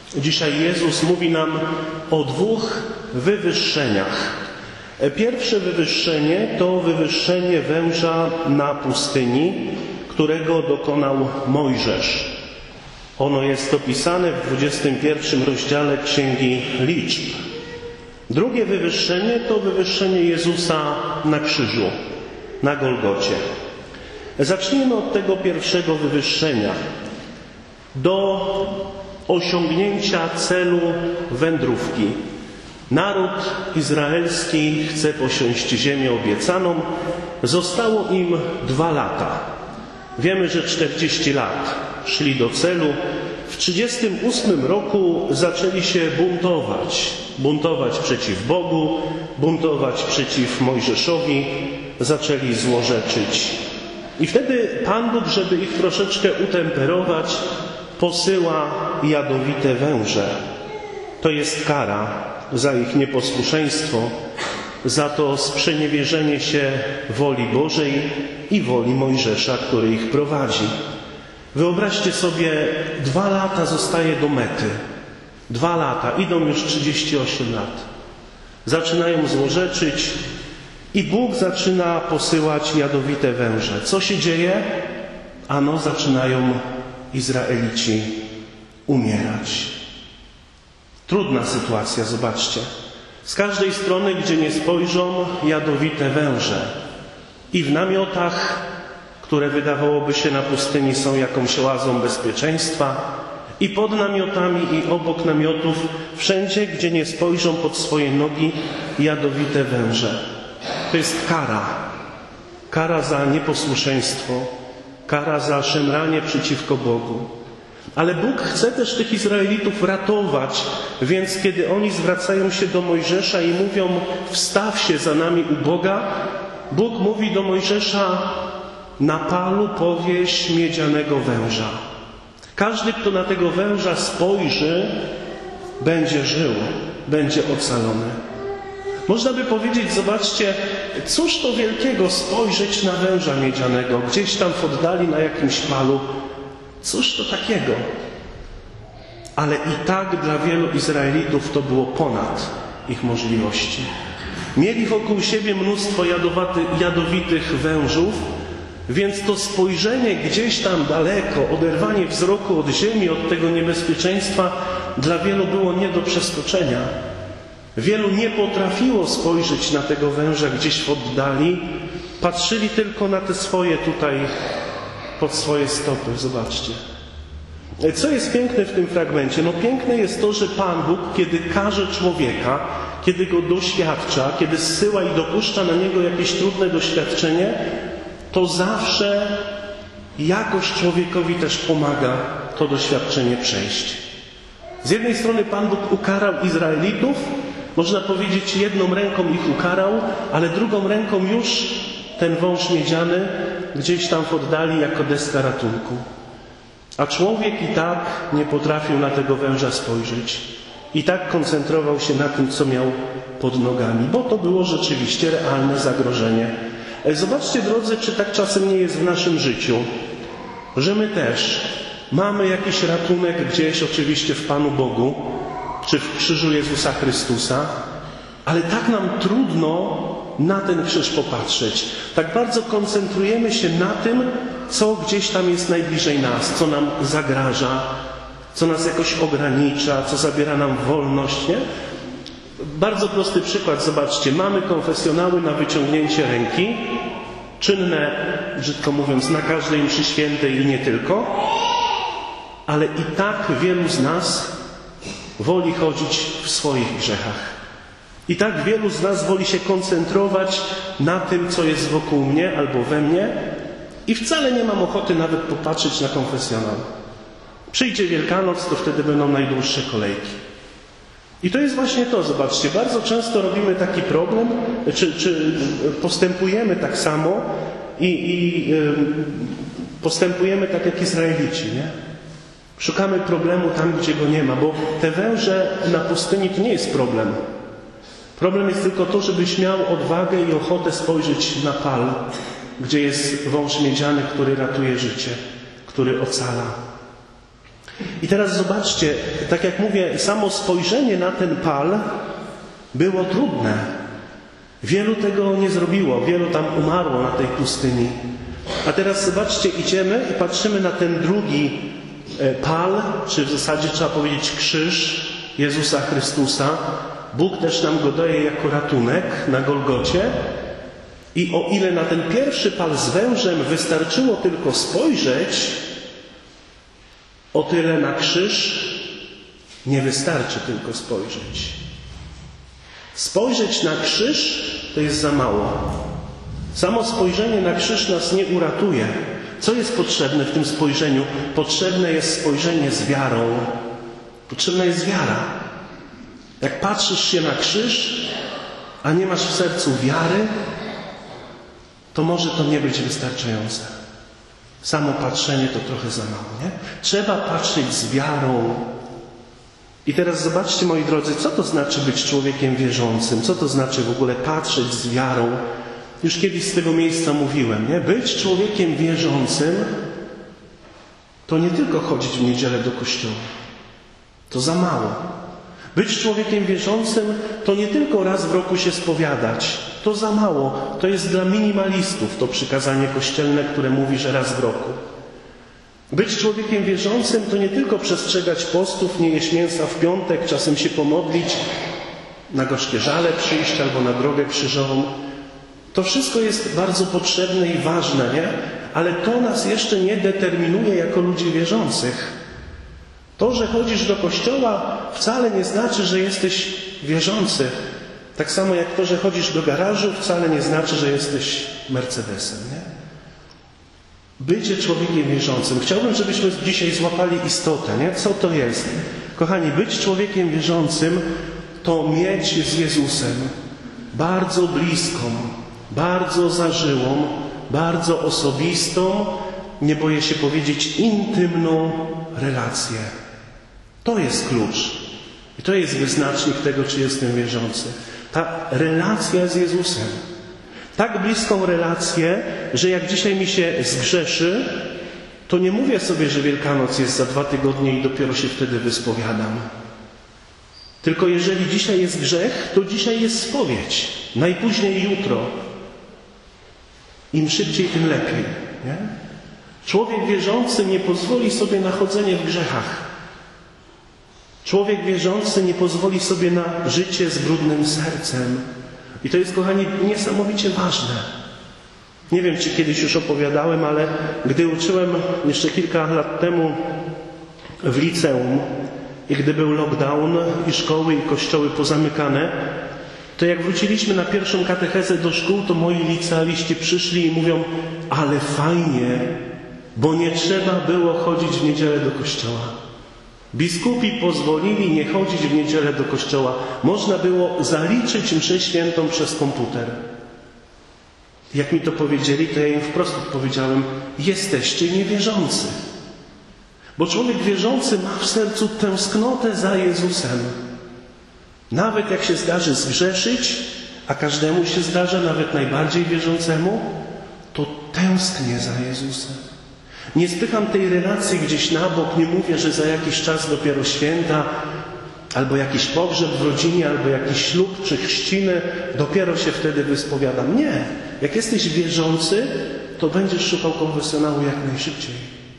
Dzisiaj Jezus mówi nam o dwóch wywyższeniach. Pierwsze wywyższenie to wywyższenie węża na pustyni, którego dokonał Mojżesz. Ono jest opisane w 21 rozdziale Księgi Liczb. Drugie wywyższenie to wywyższenie Jezusa na krzyżu, na Golgocie. Zacznijmy od tego pierwszego wywyższenia. Do osiągnięcia celu wędrówki. Naród izraelski chce posiąść ziemię obiecaną. Zostało im 2 lata. Wiemy, że 40 lat szli do celu. W 38 roku zaczęli się buntować. Buntować przeciw Bogu, buntować przeciw Mojżeszowi. Zaczęli złorzeczyć. I wtedy Pan Bóg, żeby ich troszeczkę utemperować, posyła jadowite węże. To jest kara za ich nieposłuszeństwo, za to sprzeniewierzenie się woli Bożej i woli Mojżesza, który ich prowadzi. Wyobraźcie sobie, 2 lata zostaje do mety. 2 lata, idą już 38 lat. Zaczynają złorzeczyć i Bóg zaczyna posyłać jadowite węże. Co się dzieje? Ano, zaczynają Izraelici umierać. Trudna sytuacja, zobaczcie. Z każdej strony, gdzie nie spojrzą, jadowite węże. I w namiotach, które wydawałoby się na pustyni są jakąś oazą bezpieczeństwa, i pod namiotami, i obok namiotów, wszędzie, gdzie nie spojrzą pod swoje nogi, jadowite węże. To jest kara. Kara za nieposłuszeństwo, kara za szemranie przeciwko Bogu. Ale Bóg chce też tych Izraelitów ratować, więc kiedy oni zwracają się do Mojżesza i mówią: wstaw się za nami u Boga, Bóg mówi do Mojżesza: na palu powieś miedzianego węża. Każdy, kto na tego węża spojrzy, będzie żył, będzie ocalony. Można by powiedzieć, zobaczcie, cóż to wielkiego spojrzeć na węża miedzianego, gdzieś tam w oddali na jakimś palu. Cóż to takiego? Ale i tak dla wielu Izraelitów to było ponad ich możliwości. Mieli wokół siebie mnóstwo jadowitych wężów, więc to spojrzenie gdzieś tam daleko, oderwanie wzroku od ziemi, od tego niebezpieczeństwa dla wielu było nie do przeskoczenia. Wielu nie potrafiło spojrzeć na tego węża gdzieś w oddali, patrzyli tylko na te swoje tutaj, pod swoje stopy. Zobaczcie. Co jest piękne w tym fragmencie? No piękne jest to, że Pan Bóg, kiedy karze człowieka, kiedy go doświadcza, kiedy zsyła i dopuszcza na niego jakieś trudne doświadczenie, to zawsze jakoś człowiekowi też pomaga to doświadczenie przejść. Z jednej strony Pan Bóg ukarał Izraelitów, można powiedzieć, jedną ręką ich ukarał, ale drugą ręką już ten wąż miedziany gdzieś tam w oddali jako deska ratunku. A człowiek i tak nie potrafił na tego węża spojrzeć. I tak koncentrował się na tym, co miał pod nogami, bo to było rzeczywiście realne zagrożenie. Zobaczcie, drodzy, czy tak czasem nie jest w naszym życiu, że my też mamy jakiś ratunek gdzieś, oczywiście w Panu Bogu, czy w krzyżu Jezusa Chrystusa, ale tak nam trudno na ten krzyż popatrzeć. Tak bardzo koncentrujemy się na tym, co gdzieś tam jest najbliżej nas, co nam zagraża, co nas jakoś ogranicza, co zabiera nam wolność, nie? Bardzo prosty przykład, zobaczcie, mamy konfesjonały na wyciągnięcie ręki, czynne, brzydko mówiąc, na każdej mszy świętej i nie tylko, ale i tak wielu z nas woli chodzić w swoich grzechach. I tak wielu z nas woli się koncentrować na tym, co jest wokół mnie albo we mnie i wcale nie mam ochoty nawet popatrzeć na konfesjonał. Przyjdzie Wielkanoc, to wtedy będą najdłuższe kolejki. I to jest właśnie to, zobaczcie, bardzo często robimy taki problem, czy postępujemy tak samo i postępujemy tak jak Izraelici, nie? Szukamy problemu tam, gdzie go nie ma, bo te węże na pustyni to nie jest problem. Problem jest tylko to, żebyś miał odwagę i ochotę spojrzeć na pal, gdzie jest wąż miedziany, który ratuje życie, który ocala. I teraz zobaczcie, tak jak mówię, samo spojrzenie na ten pal było trudne. Wielu tego nie zrobiło, wielu tam umarło na tej pustyni. A teraz zobaczcie, idziemy i patrzymy na ten drugi pal, czy w zasadzie trzeba powiedzieć krzyż Jezusa Chrystusa. Bóg też nam go daje jako ratunek na Golgocie. I o ile na ten pierwszy pal z wężem wystarczyło tylko spojrzeć, o tyle na krzyż nie wystarczy tylko spojrzeć. Spojrzeć na krzyż to jest za mało. Samo spojrzenie na krzyż nas nie uratuje. Co jest potrzebne w tym spojrzeniu? Potrzebne jest spojrzenie z wiarą. Potrzebna jest wiara. Jak patrzysz się na krzyż, a nie masz w sercu wiary, to może to nie być wystarczające. Samo patrzenie to trochę za mało, nie? Trzeba patrzeć z wiarą. I teraz zobaczcie, moi drodzy, co to znaczy być człowiekiem wierzącym? Co to znaczy w ogóle patrzeć z wiarą? Już kiedyś z tego miejsca mówiłem, nie? Być człowiekiem wierzącym to nie tylko chodzić w niedzielę do kościoła. To za mało. Być człowiekiem wierzącym to nie tylko raz w roku się spowiadać. To za mało. To jest dla minimalistów to przykazanie kościelne, które mówi, że raz w roku. Być człowiekiem wierzącym to nie tylko przestrzegać postów, nie jeść mięsa w piątek, czasem się pomodlić, na gorzkie żale przyjść albo na drogę krzyżową. To wszystko jest bardzo potrzebne i ważne, nie? Ale to nas jeszcze nie determinuje jako ludzi wierzących. To, że chodzisz do kościoła, wcale nie znaczy, że jesteś wierzący. Tak samo jak to, że chodzisz do garażu, wcale nie znaczy, że jesteś Mercedesem, nie? Bycie człowiekiem wierzącym. Chciałbym, żebyśmy dzisiaj złapali istotę, nie? Co to jest? Kochani, być człowiekiem wierzącym to mieć z Jezusem bardzo bliską, bardzo zażyłą, bardzo osobistą, nie boję się powiedzieć, intymną relację. To jest klucz. I to jest wyznacznik tego, czy jestem wierzący. Ta relacja z Jezusem. Tak bliską relację, że jak dzisiaj mi się zgrzeszy, to nie mówię sobie, że Wielkanoc jest za 2 tygodnie i dopiero się wtedy wyspowiadam. Tylko jeżeli dzisiaj jest grzech, to dzisiaj jest spowiedź. Najpóźniej jutro. Im szybciej, tym lepiej. Nie? Człowiek wierzący nie pozwoli sobie na chodzenie w grzechach. Człowiek wierzący nie pozwoli sobie na życie z brudnym sercem. I to jest, kochani, niesamowicie ważne. Nie wiem, czy kiedyś już opowiadałem, ale gdy uczyłem jeszcze kilka lat temu w liceum i gdy był lockdown i szkoły i kościoły pozamykane, to jak wróciliśmy na pierwszą katechezę do szkół, to moi licealiści przyszli i mówią: ale fajnie, bo nie trzeba było chodzić w niedzielę do kościoła. Biskupi pozwolili nie chodzić w niedzielę do kościoła. Można było zaliczyć mszę świętą przez komputer. Jak mi to powiedzieli, to ja im wprost odpowiedziałem: jesteście niewierzący. Bo człowiek wierzący ma w sercu tęsknotę za Jezusem. Nawet jak się zdarzy zgrzeszyć, a każdemu się zdarza, nawet najbardziej wierzącemu, to tęsknię za Jezusem. Nie spycham tej relacji gdzieś na bok, nie mówię, że za jakiś czas dopiero święta, albo jakiś pogrzeb w rodzinie, albo jakiś ślub czy chrzciny, dopiero się wtedy wyspowiadam. Nie. Jak jesteś wierzący, to będziesz szukał konfesjonału jak najszybciej.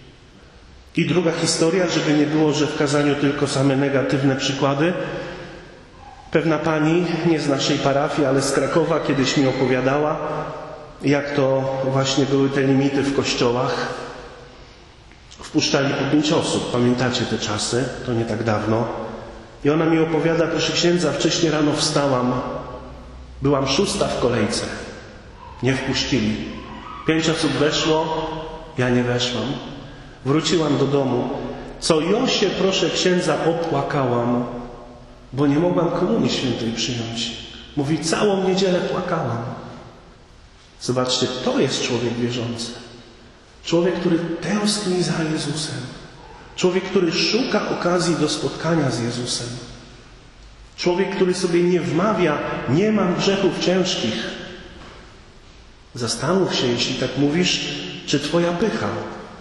I druga historia, żeby nie było, że w kazaniu tylko same negatywne przykłady. Pewna pani, nie z naszej parafii, ale z Krakowa, kiedyś mi opowiadała, jak to właśnie były te limity w kościołach. Wpuszczali po 5 osób. Pamiętacie te czasy? To nie tak dawno. I ona mi opowiada: proszę księdza, wcześniej rano wstałam. Byłam 6. w kolejce. Nie wpuścili. 5 osób weszło, ja nie weszłam. Wróciłam do domu. Co Josie, proszę księdza, opłakałam, bo nie mogłam komunii świętej przyjąć. Mówi: całą niedzielę płakałam. Zobaczcie, to jest człowiek wierzący. Człowiek, który tęskni za Jezusem. Człowiek, który szuka okazji do spotkania z Jezusem. Człowiek, który sobie nie wmawia: nie mam grzechów ciężkich. Zastanów się, jeśli tak mówisz, czy twoja pycha,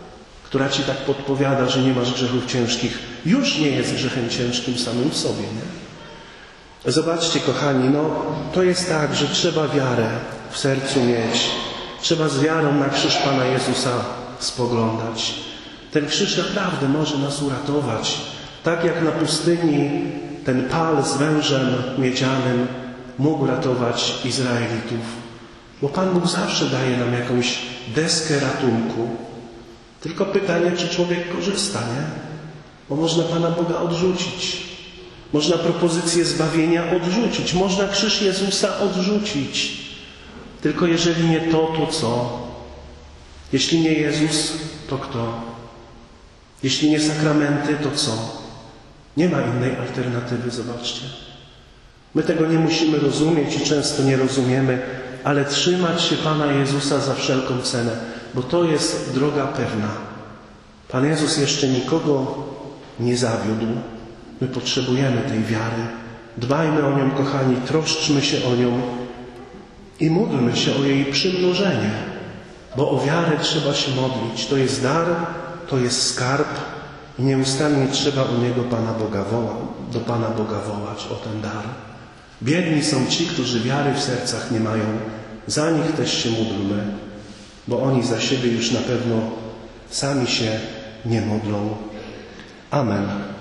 która ci tak podpowiada, że nie masz grzechów ciężkich, już nie jest grzechem ciężkim samym w sobie, nie? Zobaczcie, kochani, to jest tak, że trzeba wiarę w sercu mieć. Trzeba z wiarą na krzyż Pana Jezusa spoglądać. Ten krzyż naprawdę może nas uratować. Tak jak na pustyni ten pal z wężem miedzianym mógł ratować Izraelitów. Bo Pan Bóg zawsze daje nam jakąś deskę ratunku. Tylko pytanie, czy człowiek korzysta, nie? Bo można Pana Boga odrzucić. Można propozycję zbawienia odrzucić. Można krzyż Jezusa odrzucić. Tylko jeżeli nie to, to co? Jeśli nie Jezus, to kto? Jeśli nie sakramenty, to co? Nie ma innej alternatywy, zobaczcie. My tego nie musimy rozumieć i często nie rozumiemy, ale trzymać się Pana Jezusa za wszelką cenę, bo to jest droga pewna. Pan Jezus jeszcze nikogo nie zawiódł. My potrzebujemy tej wiary. Dbajmy o nią, kochani, troszczmy się o nią i módlmy się o jej przymnożenie, bo o wiarę trzeba się modlić. To jest dar, to jest skarb i nieustannie trzeba do Pana Boga wołać o ten dar. Biedni są ci, którzy wiary w sercach nie mają. Za nich też się módlmy, bo oni za siebie już na pewno sami się nie modlą. Amen.